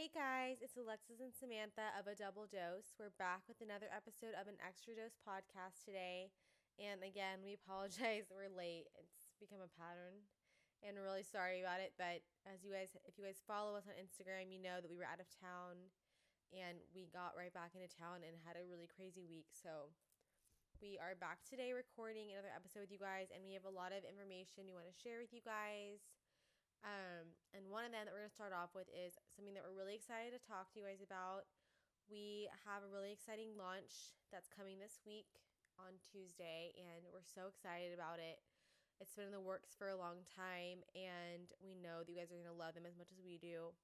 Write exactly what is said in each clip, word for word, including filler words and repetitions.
Hey guys, it's Alexis and Samantha of A Double Dose. We're back with another episode of an Extra Dose podcast today. And again, we apologize that we're late. It's become a pattern and we're really sorry about it. But as you guys, if you guys follow us on Instagram, you know that we were out of town and we got right back into town and had a really crazy week. So we are back today recording another episode with you guys, and we have a lot of information we want to share with you guys. Um, and one of them that we're going to start off with is something that we're really excited to talk to you guys about. We have a really exciting launch that's coming this week on Tuesday, and we're so excited about it. It's been in the works for a long time, and we know that you guys are going to love them as much as we do.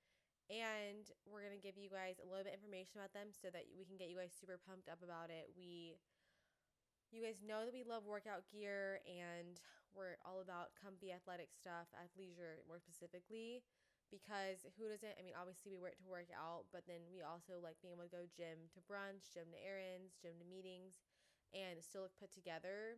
And we're going to give you guys a little bit of information about them so that we can get you guys super pumped up about it. We You guys know that we love workout gear, and we're all about comfy athletic stuff, athleisure more specifically, because who doesn't? I mean, obviously we wear it to work out, but then we also like being able to go gym to brunch, gym to errands, gym to meetings, and still look put together.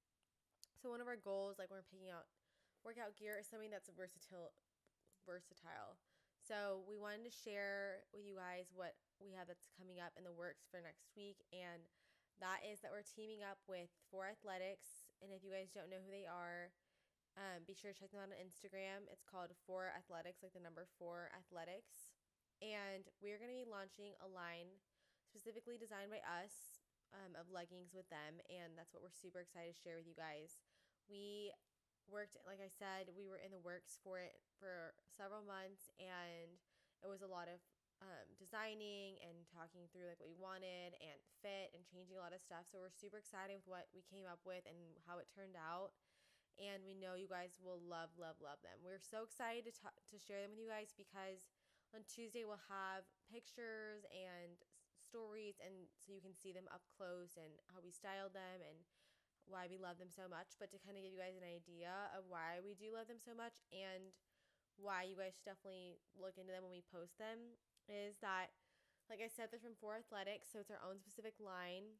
So one of our goals, like when we're picking out workout gear, is something that's versatile. Versatile. So we wanted to share with you guys what we have that's coming up in the works for next week, and that is that we're teaming up with four Athletics. And if you guys don't know who they are, um, be sure to check them out on Instagram. It's called four Athletics, like the number four Athletics. And we're going to be launching a line specifically designed by us um, of leggings with them. And that's what we're super excited to share with you guys. We worked, like I said, we were in the works for it for several months. And it was a lot of Um, designing and talking through like what we wanted and fit and changing a lot of stuff. So we're super excited with what we came up with and how it turned out. And we know you guys will love, love, love them. We're so excited to t- to share them with you guys because on Tuesday we'll have pictures and s- stories, and so you can see them up close and how we styled them and why we love them so much. But to kind of give you guys an idea of why we do love them so much and why you guys should definitely look into them when we post them, is that, like I said, they're from four Athletics, so it's our own specific line.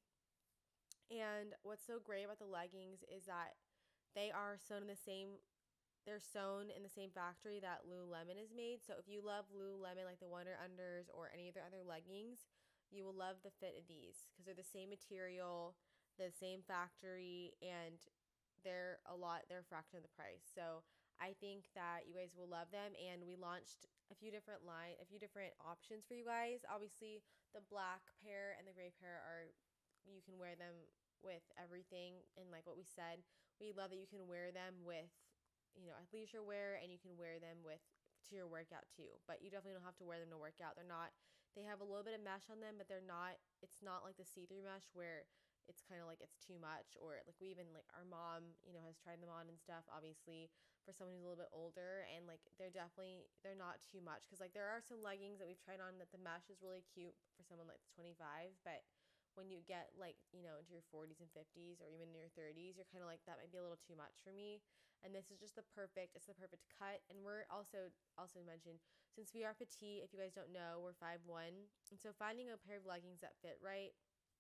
And what's so great about the leggings is that they are sewn in the same, they're sewn in the same factory that Lululemon is made. So if you love Lululemon, like the Wonder Unders or any of their other leggings, you will love the fit of these because they're the same material, the same factory, and they're a lot, they're a fraction of the price. So I think that you guys will love them. And we launched a few different line, a few different options for you guys. Obviously, the black pair and the gray pair are, you can wear them with everything. And like what we said, we love that you can wear them with, you know, athleisure wear, and you can wear them with to your workout too. But you definitely don't have to wear them to work out. They're not, they have a little bit of mesh on them, but they're not, it's not like the see-through mesh where it's kind of like it's too much, or like we even like our mom, you know, has tried them on and stuff, obviously for someone who's a little bit older, and like they're definitely, they're not too much because like there are some leggings that we've tried on that the mesh is really cute for someone like twenty-five, but when you get like, you know, into your forties and fifties or even in your thirties, you're kind of like, that might be a little too much for me. And this is just the perfect, it's the perfect cut. And we're also also mentioned, since we are petite, if you guys don't know, we're five one, and so finding a pair of leggings that fit right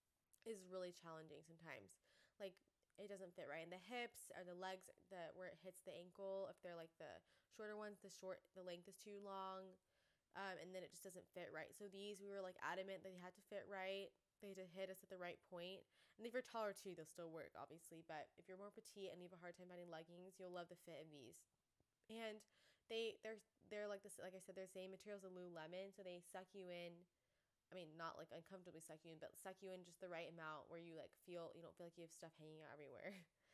is really challenging sometimes. Like it doesn't fit right in the hips or the legs, the where it hits the ankle. If they're like the shorter ones, the short the length is too long, um, and then it just doesn't fit right. So these, we were like adamant that they had to fit right. They had to hit us at the right point. And if you're taller too, they'll still work, obviously. But if you're more petite and you have a hard time finding leggings, you'll love the fit of these. And they they're they're like this, like I said, they're the same materials as Lululemon, so they suck you in. I mean, not like uncomfortably suck you in, but suck you in just the right amount where you like feel, you don't feel like you have stuff hanging out everywhere.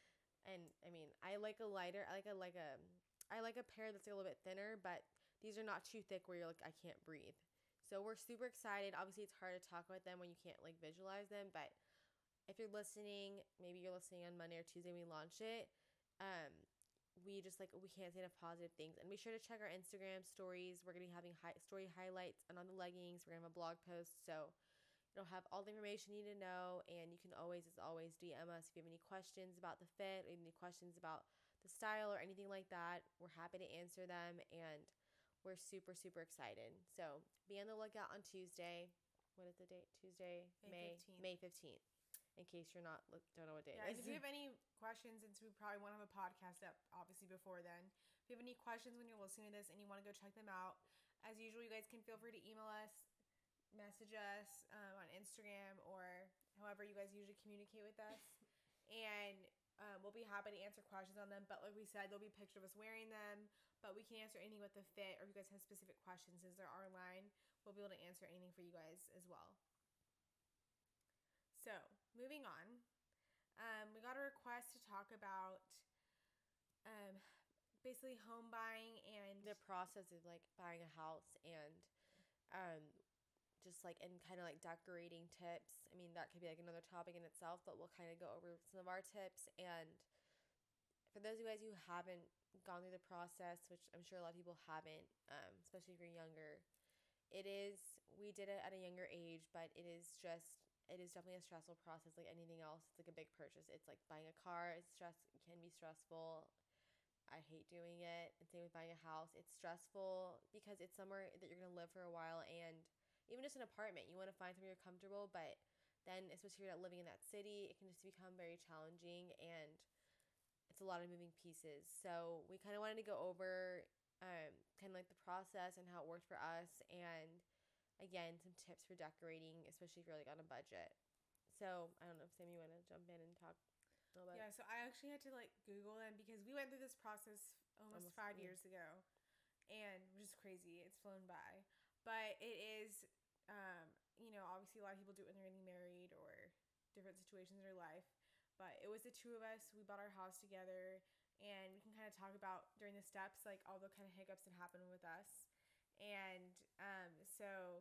And I mean, I like a lighter, I like a, like a, I like a pair that's a little bit thinner, but these are not too thick where you're like, I can't breathe. So we're super excited. Obviously it's hard to talk about them when you can't like visualize them, but if you're listening, maybe you're listening on Monday or Tuesday when we launch it, um, we just like, we can't say enough positive things. And be sure to check our Instagram stories. We're going to be having high story highlights and on the leggings. We're going to have a blog post. So it'll have all the information you need to know. And you can always, as always, D M us if you have any questions about the fit or any questions about the style or anything like that. We're happy to answer them. And we're super, super excited. So be on the lookout on Tuesday. What is the date? Tuesday, May fifteenth. May fifteenth. In case you're not, look, don't know what day yeah, it is. And if you have any questions, since we probably won't have a podcast up obviously before then, if you have any questions when you're listening to this and you want to go check them out, As usual, you guys can feel free to email us, message us um, on Instagram, or however you guys usually communicate with us. And um, we'll be happy to answer questions on them. But like we said, there'll be a picture of us wearing them. But we can answer anything with the fit, or if you guys have specific questions, since they're our line, we'll be able to answer anything for you guys as well. So, moving on. Um, we got a request to talk about um, basically home buying and the process of like buying a house and um, just like and kind of like decorating tips. I mean, that could be like another topic in itself, but we'll kind of go over some of our tips. And for those of you guys who haven't gone through the process, which I'm sure a lot of people haven't, um, especially if you're younger, it is, we did it at a younger age, but it is just, it is definitely a stressful process like anything else. It's like a big purchase. It's like buying a car. It's stress. It can be stressful. I hate doing it. And same with buying a house. It's stressful because it's somewhere that you're going to live for a while. And even just an apartment, you want to find somewhere you're comfortable. But then, especially if you're not living in that city, it can just become very challenging. And it's a lot of moving pieces. So we kind of wanted to go over um, kind of like the process and how it worked for us. And again, some tips for decorating, especially if you're like on a budget. So I don't know if Sam, you want to jump in and talk a little bit? Yeah, so I actually had to like Google them because we went through this process almost, almost five yeah. years ago, and which is crazy. It's flown by, but it is, um, you know, obviously a lot of people do it when they're getting married or different situations in their life. But it was the two of us. We bought our house together, and we can kind of talk about during the steps like all the kind of hiccups that happened with us. And um, so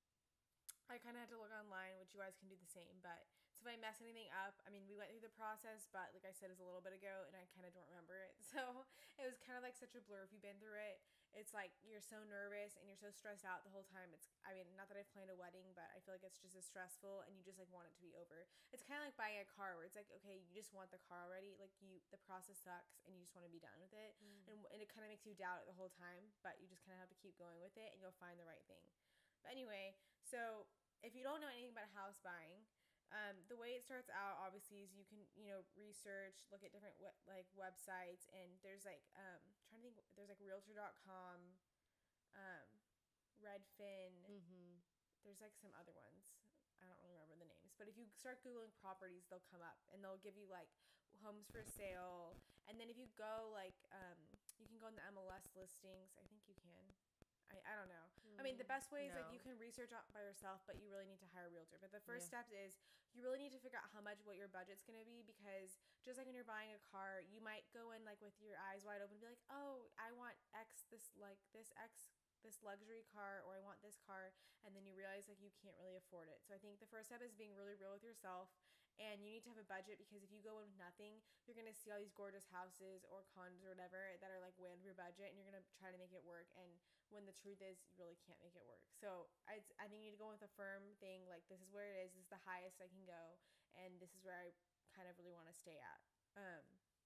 I kind of had to look online, which you guys can do the same. But so if I mess anything up, I mean, we went through the process, but like I said, it was a little bit ago, and I kind of don't remember it. So it was kind of like such a blur. If you've been through it, it's like you're so nervous and you're so stressed out the whole time. It's, I mean, not that I've planned a wedding, but I feel like it's just as stressful, and you just like want it to be over. It's kind of like buying a car where it's like, okay, you just want the car already. Like you, the process sucks, and you just want to be done with it. Mm. And, and it kind of makes you doubt it the whole time, but you just kind of have to keep going with it, and you'll find the right thing. But anyway, so if you don't know anything about house buying, um, the way it starts out, obviously, is you can, you know, research, look at different we- like websites, and there's like, um, I'm trying to think, there's like realtor dot com, um, Redfin, mm-hmm. there's like some other ones. I don't really remember the names, but if you start Googling properties, they'll come up, and they'll give you like homes for sale. And then if you go like, um, you can go on the M L S listings. I think you can. I, I don't know. Mm, I mean, the best way is no. like you can research by yourself, but you really need to hire a realtor. But the first yeah. step is you really need to figure out how much, what your budget's going to be, because just like when you're buying a car, you might go in like with your eyes wide open and be like, oh, I want X, this like this X, this luxury car, or I want this car. And then you realize like you can't really afford it. So I think the first step is being really real with yourself. And you need to have a budget, because if you go in with nothing, you're going to see all these gorgeous houses or condos or whatever that are like way under your budget, and you're going to try to make it work. And when the truth is, you really can't make it work. So I, I think you need to go with a firm thing, like this is where it is, this is the highest I can go, and this is where I kind of really want to stay at. Um,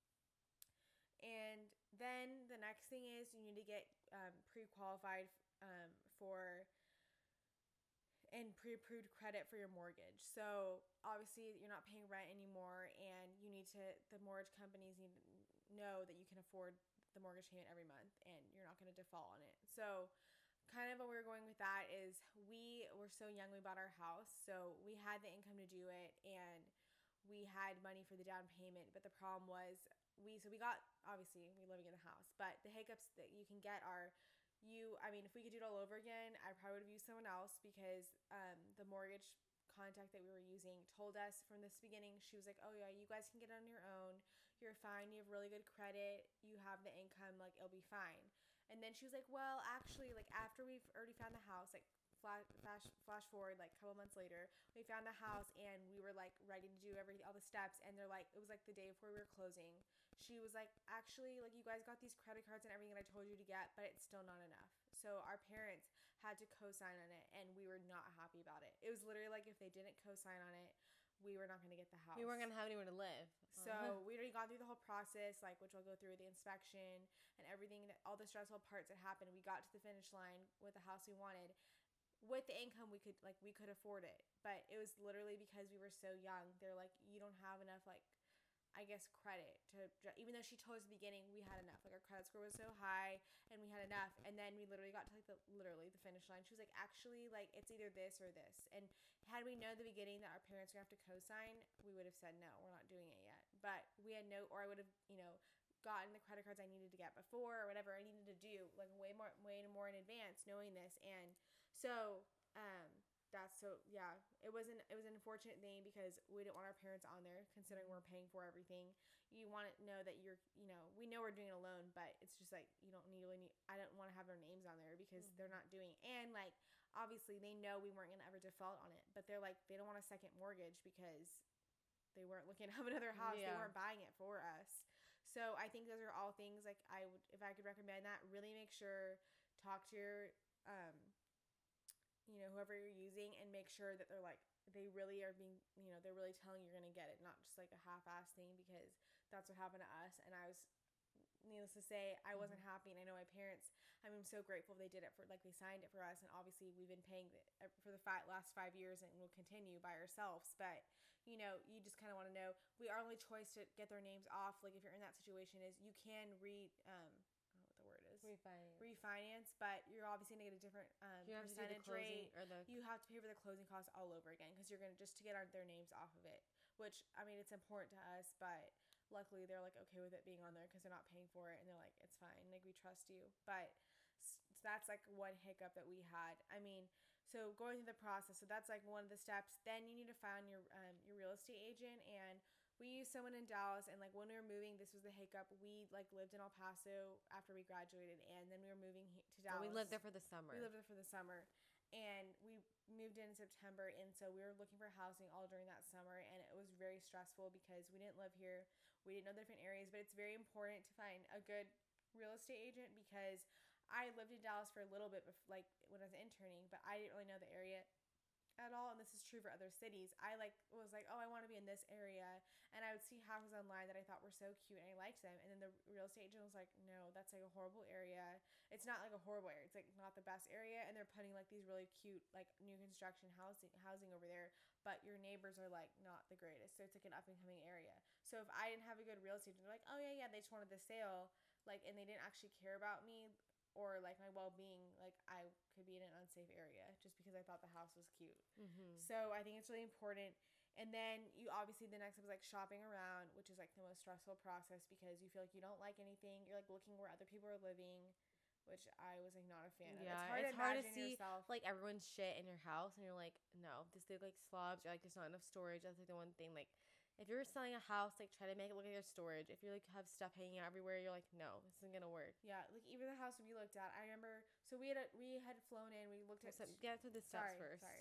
and then the next thing is you need to get um, pre-qualified um, for and pre-approved credit for your mortgage. So obviously you're not paying rent anymore, and you need to, the mortgage companies need to know that you can afford the mortgage payment every month, and you're not going to default on it. So kind of where we're going with that is we were so young, we bought our house, so we had the income to do it, and we had money for the down payment. But the problem was we, so we got, obviously we're living in the house, but the hiccups that you can get are, You, I mean, if we could do it all over again, I probably would have used someone else, because um, the mortgage contact that we were using told us from this beginning, she was like, oh yeah, you guys can get it on your own. You're fine. You have really good credit. You have the income. Like, it'll be fine. And then she was like, well, actually, like after we've already found the house, like flash, flash, flash forward, like a couple months later, we found the house, and we were like ready to do every, all the steps. And they're like, it was like the day before we were closing. She was like, actually, like you guys got these credit cards and everything that I told you to get, but it's still not enough. So our parents had to co-sign on it, and we were not happy about it. It was literally like if they didn't co-sign on it, we were not going to get the house. We weren't going to have anywhere to live. So uh-huh. we already gone through the whole process, like which we'll go through the inspection and everything, that all the stressful parts that happened. We got to the finish line with the house we wanted. With the income, we could like we could afford it, but it was literally because we were so young. They're like, you don't have enough like. I guess, credit to, even though she told us at the beginning we had enough. Like, our credit score was so high and we had enough. And then we literally got to, like, the, literally the finish line. She was like, actually, like, it's either this or this. And had we known at the beginning that our parents were going to have to co-sign, we would have said, no, we're not doing it yet. But we had no, or I would have, you know, gotten the credit cards I needed to get before or whatever I needed to do, like, way more, way more in advance, knowing this. And so, um, that's so yeah it wasn't it was an unfortunate thing because we didn't want our parents on there considering we're paying for everything. You want to know that you're you know we know we're doing it alone, but it's just like you don't really need I don't want to have their names on there because mm-hmm. they're not doing and like obviously they know we weren't going to ever default on it, but they're like they don't want a second mortgage because they weren't looking to have another house. Yeah. They weren't buying it for us. So I think those are all things like I would if I could recommend that, really make sure talk to your um you know, whoever you're using and make sure that they're like, they really are being, you know, they're really telling you you're going to get it, not just like a half-ass thing, because that's what happened to us. And I was, needless to say, I wasn't mm-hmm. happy. And I know my parents, I mean, I'm so grateful they did it for, like, they signed it for us. And obviously we've been paying the, for the five, last five years and we'll continue by ourselves. But, you know, you just kind of want to know, we, our only choice to get their names off, like if you're in that situation, is you can re, um, Refinance. Refinance, but you're obviously gonna get a different um, you have percentage to do the closing, rate. or the you have to pay for the closing costs all over again because you're gonna just to get our, their names off of it. Which I mean, it's important to us, but luckily they're like okay with it being on there because they're not paying for it and they're like it's fine, like we trust you. But so that's like one hiccup that we had. I mean, so going through the process, so that's like one of the steps. Then you need to find your um, your real estate agent and. We used someone in Dallas, and like when we were moving, this was the hiccup. We like lived in El Paso after we graduated, and then we were moving he- to Dallas. Well, we lived there for the summer. We lived there for the summer, and we moved in September, and so we were looking for housing all during that summer, and it was very stressful because we didn't live here. We didn't know the different areas, but it's very important to find a good real estate agent because I lived in Dallas for a little bit, before, like when I was interning, but I didn't really know the area at all, and this is true for other cities. I like was like, oh, I want to be in this area, and I would see houses online that I thought were so cute and I liked them, and then the real estate agent was like, no, that's like a horrible area. It's not like a horrible area, it's like not the best area, and they're putting like these really cute like new construction housing housing over there, but your neighbors are like not the greatest, so it's like an up and coming area. So if I didn't have a good real estate agent, they're like, oh yeah yeah they just wanted the sale, like, and they didn't actually care about me or like my well-being, like I could be in an unsafe area just because I thought the house was cute. Mm-hmm. So I think it's really important. And then you obviously the next step is like shopping around, which is like the most stressful process because you feel like you don't like anything. You're like looking where other people are living, which I was like not a fan yeah, of. It's hard, it's to, hard to see yourself. like everyone's shit in your house, and you're like, no, this they like slobs. You're like, there's not enough storage. That's like the one thing. Like, if you're selling a house, like try to make it look like there's storage. If you like have stuff hanging out everywhere, you're like, no, this isn't gonna work. Yeah, like even the house we looked at, I remember. So we had a, we had flown in. We looked at. So get to the steps sorry, first. Sorry.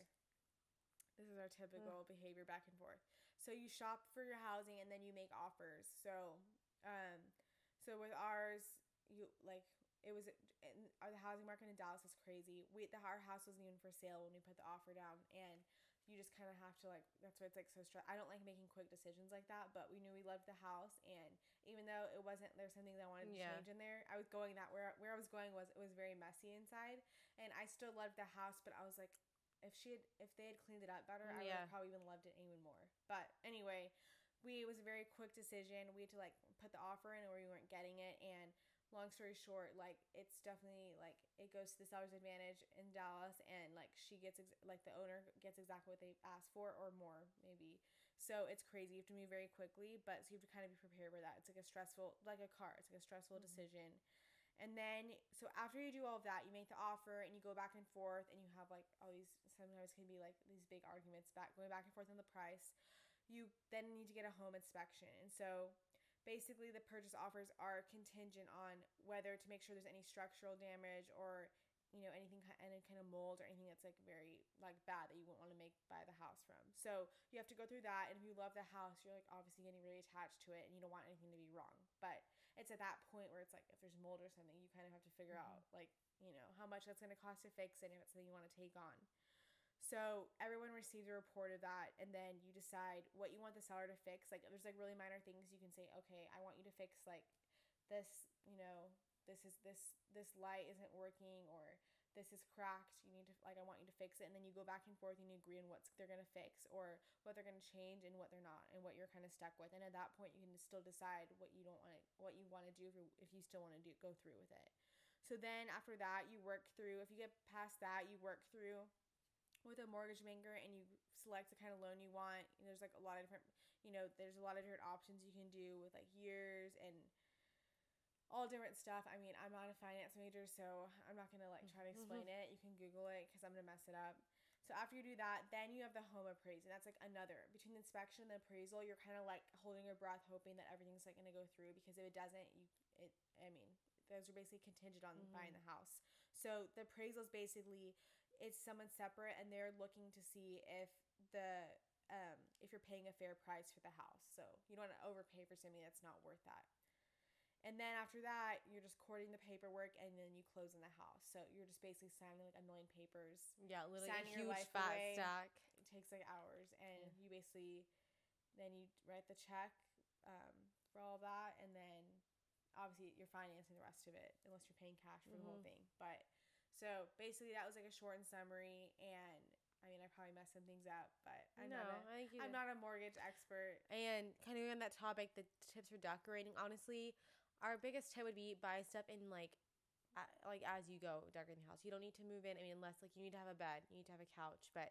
This is our typical Ugh. behavior back and forth. So you shop for your housing and then you make offers. So, um, so with ours, you like it was in, the housing market in Dallas is crazy. We the our house wasn't even for sale when we put the offer down, and you just kind of have to like that's why it's like so stressful. I don't like making quick decisions like that, but we knew we loved the house, and even though it wasn't there's something that I wanted to yeah. change in there, I was going that where where I was going was it was very messy inside, and I still loved the house, but I was like if she had if they had cleaned it up better, I yeah. would have probably even loved it even more. But anyway, we it was a very quick decision. We had to like put the offer in or we weren't getting it, and long story short, like it's definitely like it goes to the seller's advantage in Dallas, and like she gets ex- like the owner gets exactly what they asked for or more maybe. So it's crazy. You have to move very quickly, but so you have to kind of be prepared for that. It's like a stressful, like a car. It's like a stressful mm-hmm. decision. And then so after you do all of that, you make the offer and you go back and forth, and you have like all these sometimes can be like these big arguments back going back and forth on the price. You then need to get a home inspection, and so. Basically, the purchase offers are contingent on whether to make sure there's any structural damage or, you know, anything, any kind of mold or anything that's like very like bad that you wouldn't want to make buy the house from. So you have to go through that, and if you love the house, you're like obviously getting really attached to it, and you don't want anything to be wrong. But it's at that point where it's like if there's mold or something, you kind of have to figure mm-hmm. out like you know how much that's going to cost to fix, and if it's something you want to take on. So everyone receives a report of that, and then you decide what you want the seller to fix. Like there's like really minor things you can say, okay, I want you to fix like this, you know, this is this this light isn't working, or this is cracked, you need to, like, I want you to fix it, and then you go back and forth and you agree on what they're going to fix or what they're going to change and what they're not and what you're kind of stuck with. And at that point you can still decide what you don't want to what you want to do if, if you still want to do go through with it. So then after that, you work through, if you get past that, you work through with a mortgage banker and you select the kind of loan you want. And there's like a lot of different, you know, there's a lot of different options you can do with like years and all different stuff. I mean, I'm not a finance major, so I'm not going to like try to explain it. You can Google it because I'm going to mess it up. So after you do that, then you have the home appraisal. And that's like another, between the inspection and the appraisal, you're kind of like holding your breath, hoping that everything's like going to go through, because if it doesn't, you, it, I mean, those are basically contingent on mm-hmm. buying the house. So the appraisal is basically, it's someone separate and they're looking to see if the, um, if you're paying a fair price for the house. So you don't want to overpay for something that's not worth that. And then after that, you're just courting the paperwork, and then you close in the house. So you're just basically signing like a million papers. Yeah, literally a huge fat away. stack. It takes like hours, and yeah. you basically, then you write the check um, for all of that, and then obviously you're financing the rest of it, unless you're paying cash for mm-hmm. the whole thing. But so basically that was like a short and summary, and I mean, I probably messed some things up, but I'm, no, not, a, I think I'm not a mortgage expert. And kind of on that topic, the tips for decorating, honestly, our biggest tip would be buy stuff in like, uh, like as you go decorating the house. You don't need to move in. I mean, unless like you need to have a bed, you need to have a couch. But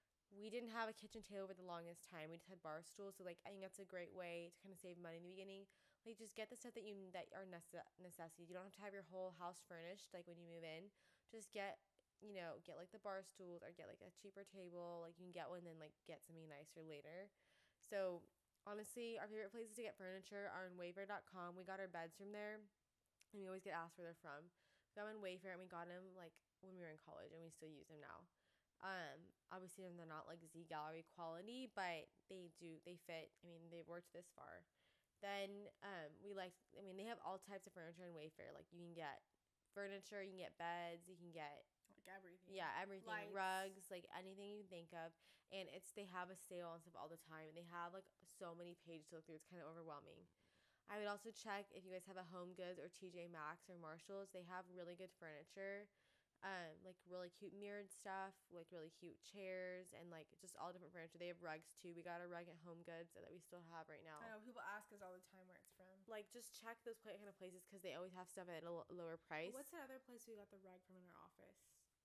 we didn't have a kitchen table for the longest time. We just had bar stools. So like, I think that's a great way to kind of save money in the beginning. Like, just get the stuff that you that are necess- necessities. You don't have to have your whole house furnished like when you move in. Just get, you know, get like the bar stools or get like a cheaper table. Like you can get one, then like get something nicer later. So honestly, our favorite places to get furniture are on Wayfair dot com. We got our beds from there, and we always get asked where they're from. We got them on Wayfair, and we got them like when we were in college, and we still use them now. Um, obviously, they're not like Z Gallery quality, but they do they fit. I mean, they've worked this far. Then um, we like. I mean, they have all types of furniture on Wayfair. Like you can get furniture, you can get beds, you can get. Like everything. Yeah, everything. Lights. Rugs, like anything you can think of. And it's they have a sale and stuff all the time. And they have like so many pages to look through. It's kind of overwhelming. I would also check if you guys have a Home Goods or T J Maxx or Marshalls. They have really good furniture. Um, like really cute mirrored stuff, like really cute chairs, and like just all different furniture. They have rugs too. We got a rug at Home Goods that we still have right now. I know people ask us all the time where it's from. Like just check those kind of places because they always have stuff at a l- lower price. What's the other place we got the rug from in our office?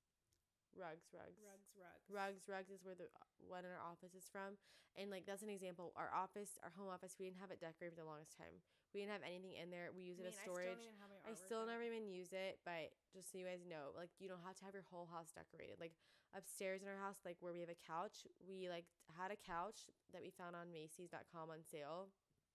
Rugs, rugs. Rugs, rugs. Rugs, rugs is where the one in our office is from. And like that's an example. Our office, our home office, we didn't have it decorated for the longest time. We didn't have anything in there. We use it I mean, as storage. I still, even have my I still never even use it, but just so you guys know, like you don't have to have your whole house decorated. Like upstairs in our house, like where we have a couch, we like had a couch that we found on Macy's dot com on sale.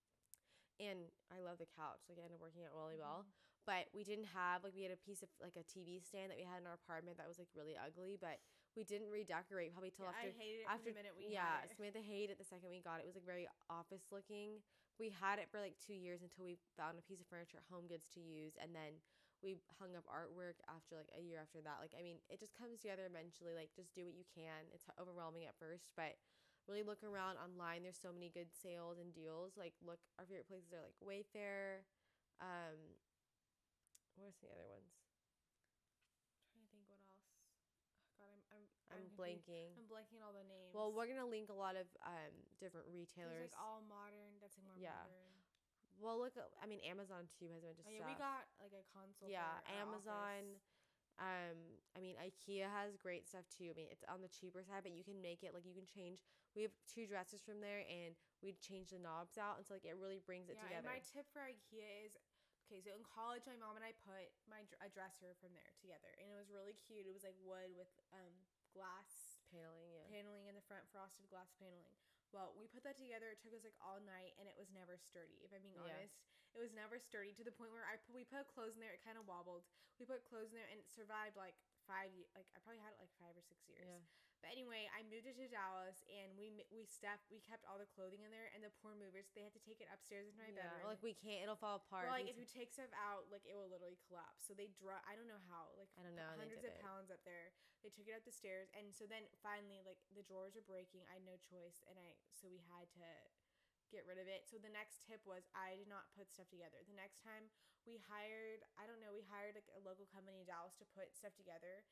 And I love the couch. Like it ended up working out really well. Mm-hmm. But we didn't have, like, we had a piece of, like, a T V stand that we had in our apartment that was, like, really ugly. But we didn't redecorate probably till yeah, after. I hated it after, from the minute we yeah, had it. Samantha hated it the second we got it. It was, like, very office looking. We had it for, like, two years until we found a piece of furniture at Home Goods to use. And then we hung up artwork after, like, a year after that. Like, I mean, it just comes together eventually. Like, just do what you can. It's overwhelming at first, but really look around online. There's so many good sales and deals. Like, look, our favorite places are, like, Wayfair, um... Where's the other ones? I'm trying to think what else. God, I'm I'm I'm, I'm blanking. I'm blanking all the names. Well, we're gonna link a lot of um different retailers. There's like all modern. That's like more yeah. modern. Well, look. I mean, Amazon too has a bunch of oh, yeah, stuff. we got like a console. Yeah, for Amazon. Office. Um, I mean, IKEA has great stuff too. I mean, it's on the cheaper side, but you can make it like you can change. We have two dresses from there, and we'd change the knobs out, and so like it really brings it yeah, together. And my tip for IKEA is. Okay, so in college, my mom and I put my a dresser from there together, and it was really cute. It was like wood with um glass paneling, yeah, paneling in the front, frosted glass paneling. Well, we put that together. It took us like all night, and it was never sturdy. If I'm being yeah. honest, it was never sturdy to the point where I put, we put clothes in there. It kind of wobbled. We put clothes in there, and it survived like five. Like I probably had it like five or six years. Yeah. But anyway, I moved it to Dallas, and we we stepped, we kept all the clothing in there, and the poor movers, they had to take it upstairs into my yeah, bedroom. Like we can't, it'll fall apart. Well, like if you take stuff out, like it will literally collapse. So they draw, I don't know how, like I don't know, hundreds of it. pounds up there. They took it up the stairs, and so then finally, like the drawers are breaking. I had no choice, and I so we had to get rid of it. So the next tip was I did not put stuff together. The next time we hired, I don't know, we hired like a local company in Dallas to put stuff together.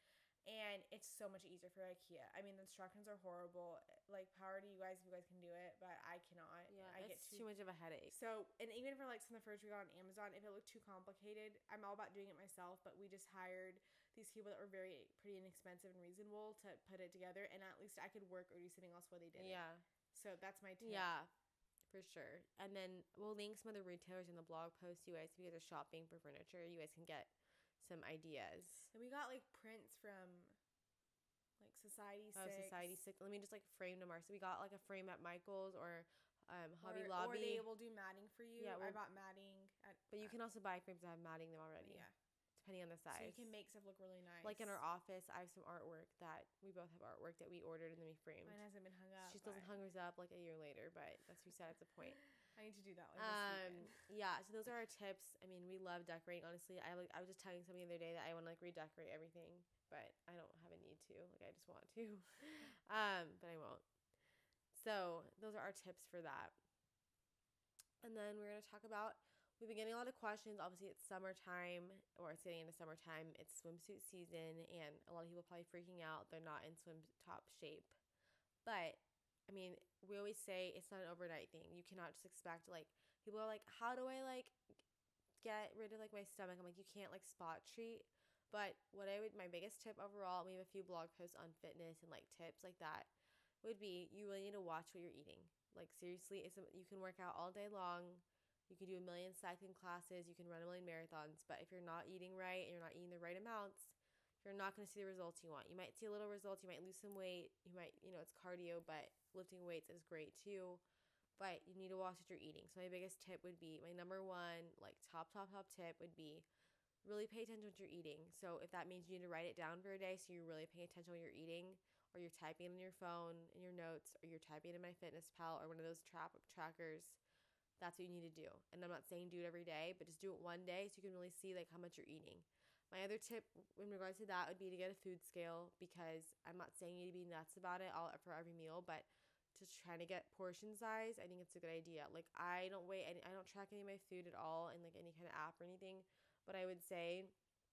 And it's so much easier for IKEA. I mean, the instructions are horrible. Like, power to you guys if you guys can do it, but I cannot. Yeah, I it's get too, too much of a headache. So, and even for like some of the furniture we got on Amazon, if it looked too complicated, I'm all about doing it myself. But we just hired these people that were very pretty inexpensive and reasonable to put it together, and at least I could work or do something else while they did Yeah. it. So that's my tip. Yeah, for sure. And then we'll link some of the retailers in the blog post, you guys. If you guys are shopping for furniture, you guys can get some ideas. And we got like prints from like Society Oh, Six. Society Six. Let me just like frame them. So we got like a frame at Michael's or um, Hobby or, Lobby. Or they will do matting for you. Yeah, I well- bought matting. At, But you at- can also buy frames that have matting them already. Yeah. Depending on the size. So you can make stuff look really nice. Like in our office, I have some artwork that we both have artwork that we ordered and then we framed. Mine hasn't been hung up. She still hasn't hung hers up like a year later, but that's besides the point. I need to do that like Um, this weekend. yeah. So those are our tips. I mean, we love decorating. Honestly, I like. I was just telling somebody the other day that I want to like redecorate everything, but I don't have a need to. Like, I just want to, um, but I won't. So those are our tips for that. And then we're gonna talk about. We've been getting a lot of questions. Obviously, it's summertime, or it's getting into summertime. It's swimsuit season, and a lot of people probably freaking out. They're not in swim top shape. But, I mean, we always say it's not an overnight thing. You cannot just expect, like, people are like, how do I, like, get rid of, like, my stomach? I'm like, you can't, like, spot treat. But what I would, my biggest tip overall, we have a few blog posts on fitness and, like, tips like that, would be you really need to watch what you're eating. Like, seriously, it's a, you can work out all day long. You can do a million cycling classes. You can run a million marathons. But if you're not eating right and you're not eating the right amounts, you're not going to see the results you want. You might see a little results. You might lose some weight. You might, you know, it's cardio, but lifting weights is great too. But you need to watch what you're eating. So my biggest tip would be, my number one, like top, top, top tip would be really pay attention to what you're eating. So if that means you need to write it down for a day so you're really paying attention to what you're eating, or you're typing in your phone, in your notes, or you're typing in MyFitnessPal or one of those trap trackers, that's what you need to do. And I'm not saying do it every day, but just do it one day so you can really see like how much you're eating. My other tip in regards to that would be to get a food scale, because I'm not saying you need to be nuts about it all for every meal, but just trying to get portion size, I think it's a good idea. Like, I don't weigh any, I don't track any of my food at all in like any kind of app or anything, but I would say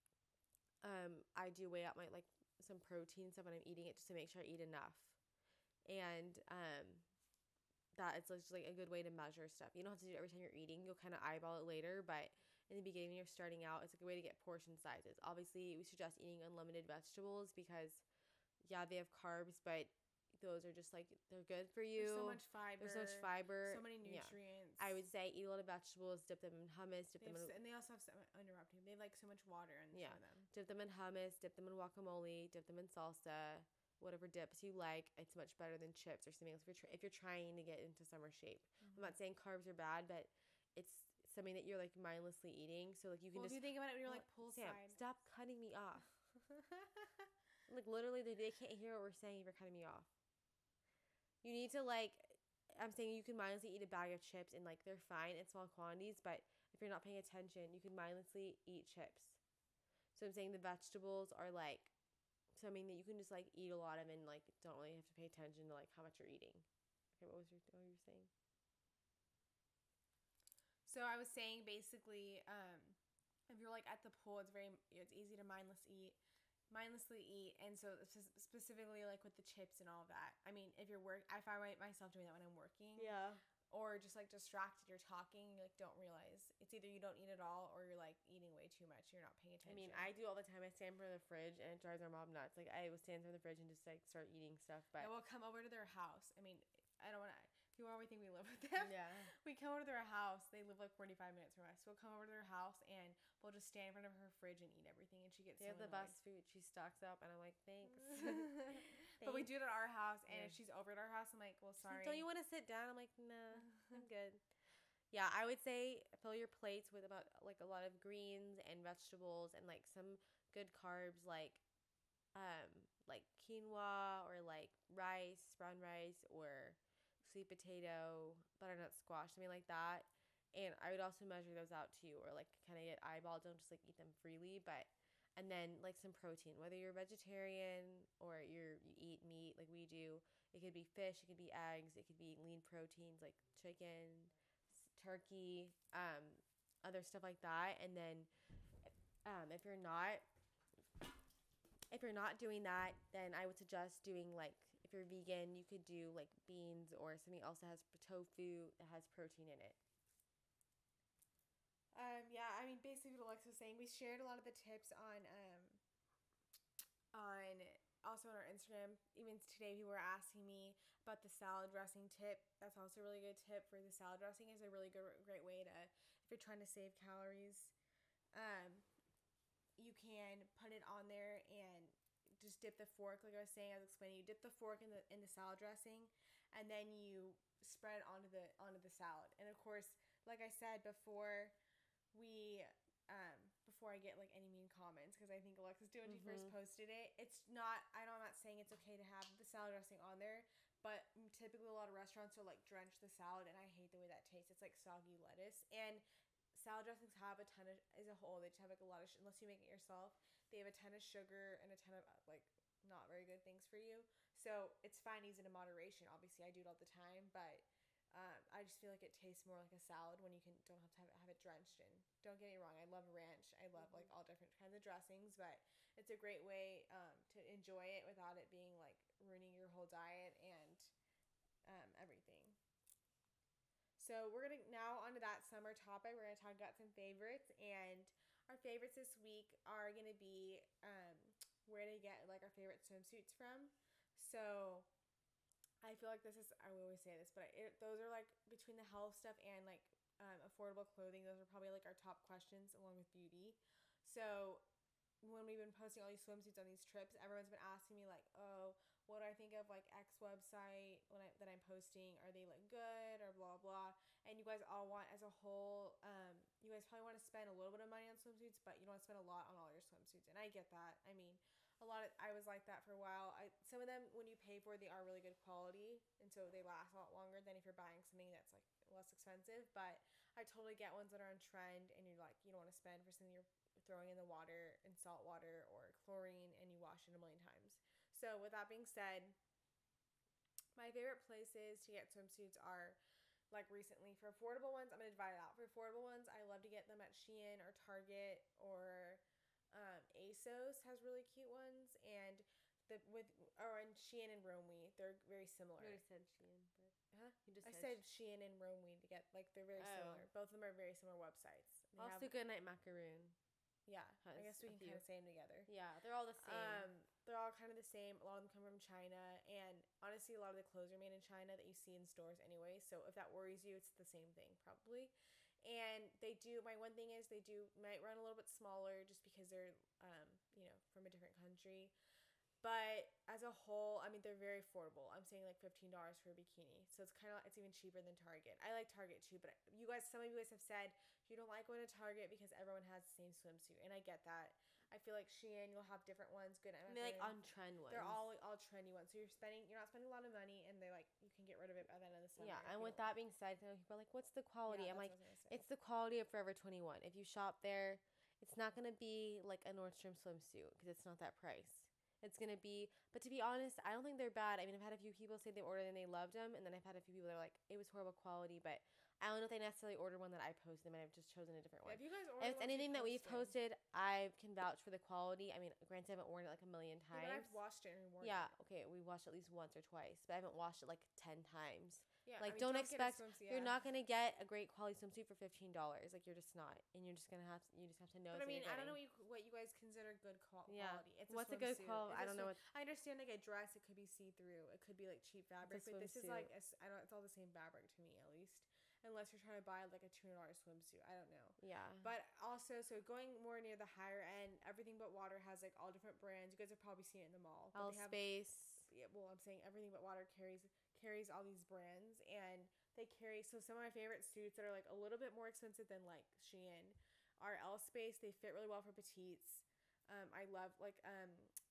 um, I do weigh out my like some protein stuff when I'm eating it just to make sure I eat enough. And um, that it's just like a good way to measure stuff. You don't have to do it every time you're eating. You'll kind of eyeball it later, but in the beginning when you're starting out, it's a good way to get portion sizes. Obviously, we suggest eating unlimited vegetables because, yeah, they have carbs, but those are just like, they're good for you. There's so much fiber. There's so much fiber. So many Yeah. nutrients. I would say eat a lot of vegetables, dip them in hummus, dip They them have, in s- and they also have some interrupting. They have like so much water in Yeah. some of them. dip them in hummus, dip them in guacamole, dip them in salsa, whatever dips you like. It's much better than chips or something else if you're, tr- if you're trying to get into summer shape. I'm not saying carbs are bad, but it's something that you're like mindlessly eating. So like you can Well, if just you think about it, when you're Well, like Sam, poolside. stop cutting me off. Like literally, they, they can't hear what we're saying if you're cutting me off. You need to like, I'm saying you can mindlessly eat a bag of chips and like they're fine in small quantities, but if you're not paying attention, you can mindlessly eat chips. So I'm saying the vegetables are like something that you can just like eat a lot of and like don't really have to pay attention to like how much you're eating. Okay, what was your what were you saying? So I was saying basically, um, if you're like at the pool, it's very it's easy to mindless eat, mindlessly eat, and so sp- specifically like with the chips and all of that. I mean, if you're work, I find myself doing that when I'm working, Yeah. or just like distracted. You're talking, you like don't realize it's either you don't eat at all or you're like eating way too much. You're not paying I attention. mean, I do all the time. I stand in front of the fridge and it drives our mom nuts. Like I will stand in front of the fridge and just like start eating stuff. But I will come over to their house. I mean, I don't want to. People always think we live with them. yeah. We come over to their house. They live like forty-five minutes from us. We'll come over to their house and we'll just stand in front of her fridge and eat everything. And she gets They so have the annoyed. best food. She stocks up, and I'm like, thanks. But we do it at our house, and Yeah. if she's over at our house, I'm like, well, She's like, sorry. don't you want to sit down? I'm like, nah, I'm good. Yeah, I would say fill your plates with about like a lot of greens and vegetables and like some good carbs like um like quinoa or like rice, brown rice, or sweet potato, butternut squash, something like that. And I would also measure those out too, or like kind of get eyeballed. Don't just like eat them freely, but and then like some protein, whether you're vegetarian or you're you eat meat like we do. It could be fish, it could be eggs, it could be lean proteins like chicken, s- turkey, um, other stuff like that. And then um, if you're not if you're not doing that, then I would suggest doing like, if you're vegan, you could do like beans or something else that has tofu that has protein in it. Um, yeah, I mean, basically what Alexa was saying, we shared a lot of the tips on, um, on, also on our Instagram. Even today, people were asking me about the salad dressing tip. That's also a really good tip for the salad dressing. Is a really good, great way to, if you're trying to save calories, um, you can put it on there and just dip the fork, like I was saying, I was explaining, you dip the fork in the in the salad dressing, and then you spread it onto the onto the salad. And of course, like I said before, we um before I get like any mean comments, because I think Alexa's doing when Mm-hmm. she first posted it. It's not. I know I'm not saying it's okay to have the salad dressing on there, but typically a lot of restaurants will like drench the salad, and I hate the way that tastes. It's like soggy lettuce, and salad dressings have a ton of, as a whole, they just have like a lot of, unless you make it yourself, they have a ton of sugar and a ton of like not very good things for you. So it's fine using in moderation. Obviously, I do it all the time, but um, I just feel like it tastes more like a salad when you can don't have to have it, have it drenched in. Don't get me wrong, I love ranch. I love Mm-hmm. like all different kinds of dressings, but it's a great way um, to enjoy it without it being like ruining your whole diet and um, everything. So we're gonna now onto that summer topic. We're gonna talk about some favorites, and our favorites this week are gonna be um, where to get like our favorite swimsuits from. So I feel like this is, I always say this, but it, those are like between the health stuff and like um, affordable clothing. Those are probably like our top questions along with beauty. So when we've been posting all these swimsuits on these trips, everyone's been asking me like, oh, what do I think of like X website when I that I'm posting? Are they like good or blah blah? And you guys all want as a whole, um, you guys probably want to spend a little bit of money on swimsuits, but you don't want to spend a lot on all your swimsuits. And I get that. I mean, a lot of I was like that for a while. I some of them when you pay for it, they are really good quality, and so they last a lot longer than if you're buying something that's like less expensive. But I totally get ones that are on trend, and you're like you don't want to spend for something you're throwing in the water in salt water or chlorine and you wash it a million times. So with that being said, my favorite places to get swimsuits are like recently for affordable ones. I'm gonna divide it out. For affordable ones, I love to get them at Shein or Target or um, ASOS has really cute ones, and the with or in Shein and Romewe, they're very similar. You already said Shein, but Huh? you just I said said Shein and Romewe to get like they're very Oh. similar. Both of them are very similar websites. They also have, Good Night Macaroon. yeah, I has guess we a can few. kind of say them together. Yeah, they're all the same. Um, they're all kind of the same. A lot of them come from China, and honestly, a lot of the clothes are made in China that you see in stores anyway. So if that worries you, it's the same thing probably. And they do. My one thing is they do might run a little bit smaller just because they're, um, you know, from a different country. But as a whole, I mean, they're very affordable. I'm saying like fifteen dollars for a bikini, so it's kind of it's even cheaper than Target. I like Target too, but you guys, some of you guys have said you don't like going to Target because everyone has the same swimsuit, and I get that. I feel like Shein, you'll have different ones. Good, and they like on trend ones. They're all all trendy ones. So you're spending, you're not spending a lot of money, and they're like you can get rid of it by the end of the summer. Yeah, if and you with don't that being said, you know, people are like, "What's the quality?" Yeah, I'm that's like, what I was gonna say. "It's the quality of Forever twenty-one. If you shop there, it's not gonna be like a Nordstrom swimsuit because it's not that price. It's gonna be, but to be honest, I don't think they're bad. I mean, I've had a few people say they ordered and they loved them, and then I've had a few people that are like, it was horrible quality, but I don't know if they necessarily ordered one that I posted. They might have just chosen a different Yeah, one. if you guys order If it's ones you anything that we've posted- posted, I can vouch for the quality. I mean, granted, I haven't worn it like a million Yeah, but times. I've washed it and worn Yeah, it. okay, we watched at least once or twice, but I haven't washed it like ten times. Yeah, Like, I mean, don't get a expect- swimsuit, You're yeah. not gonna get a great quality swimsuit for fifteen dollars. Like, you're just not, and you're just gonna have to, you just have to know. But I what mean, you're I don't know getting. what you, what you guys consider good qual- Yeah. quality. It's What's a, a good swimsuit. quality? It's I a don't know swim- what. I understand like a dress, it could be see through. It could be like cheap fabric, but this is swimsuit. like a s I don't. It's all the same fabric to me at least, unless you're trying to buy like a two hundred dollar swimsuit. I don't know. Yeah. But also, so going more near the higher end, Everything But Water has like all different brands. You guys have probably seen it in the mall. But All they have, space. yeah, well, I'm saying Everything But Water carries carries all these brands, and they carry. So some of my favorite suits that are like a little bit more expensive than like Shein are L Space. They fit really well for petites. Um, I love like um.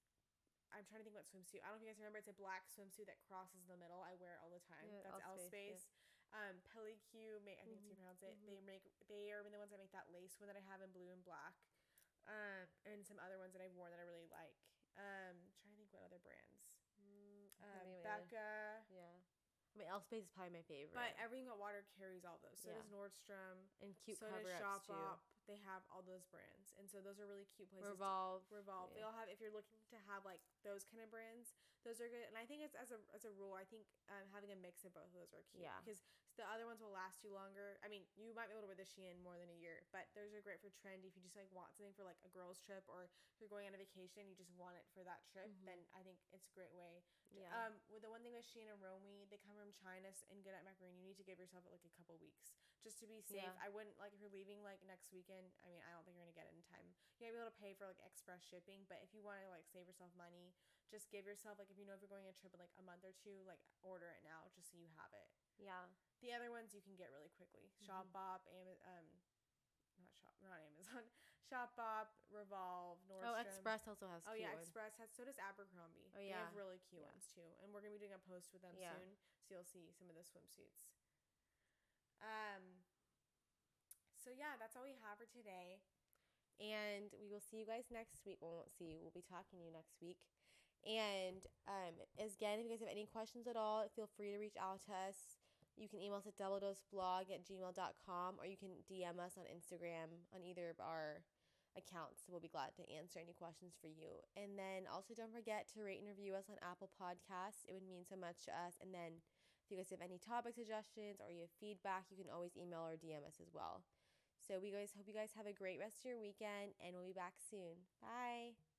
I'm trying to think what swimsuit. I don't know if you guys remember. It's a black swimsuit that crosses the middle. I wear it all the time. Yeah, That's L L Space. Space, Um, Pellicule, make I think it's Mhm, you pronounce it. mhm. They make they are the ones that make that lace one that I have in blue and black, um, and some other ones that I've worn that I really like. Um, trying to think what other brands. Mm, I Uh, can't think of any other- Becca, Yeah. I mean, L Space is probably my favorite. but Everything But Water carries all those. So Yeah. does Nordstrom. and cute so cover does ups too. Shop they have all those brands, and so those are really cute places. Revolve. To, Revolve. Yeah. They all have. If you're looking to have like those kind of brands, those are good. And I think it's as a as a rule, I think um, having a mix of both of those are cute. Yeah. Because the other ones will last you longer. I mean, you might be able to wear the Shein more than a year, but those are great for trendy. If you just like want something for like a girl's trip, or if you're going on a vacation, you just want it for that trip, Mhm. then I think it's a great way. Yeah. Um, with the one thing with Shein and Romy, they come from China and good at macaroni. You need to give yourself like a couple weeks just to be safe. Yeah. I wouldn't like if you're leaving like next weekend. I mean, I don't think you're gonna get it in time. You might be able to pay for like express shipping, but if you want to like save yourself money, just give yourself like if you know if you're going on a trip in like a month or two, like order it now just so you have it. Yeah. The other ones you can get really quickly. Mhm. Shopbop, Am- um, not shop, not Amazon. Shopbop, Revolve, Nordstrom. Oh, Express also has. Oh cute yeah, ones. Express has. So does Abercrombie. Oh, They yeah. have really cute Yeah. ones too, and we're gonna be doing a post with them Yeah. soon, so you'll see some of the swimsuits. Um. So yeah, that's all we have for today. And we will see you guys next week. Well, we won't see you. We'll be talking to you next week. And um, again, if you guys have any questions at all, feel free to reach out to us. You can email us at doubledoseblog at gmail dot com, or you can D M us on Instagram on either of our accounts. We'll be glad to answer any questions for you. And then also don't forget to rate and review us on Apple Podcasts. It would mean so much to us. And then if you guys have any topic suggestions or you have feedback, you can always email or D M us as well. So we guys hope you guys have a great rest of your weekend, and we'll be back soon. Bye.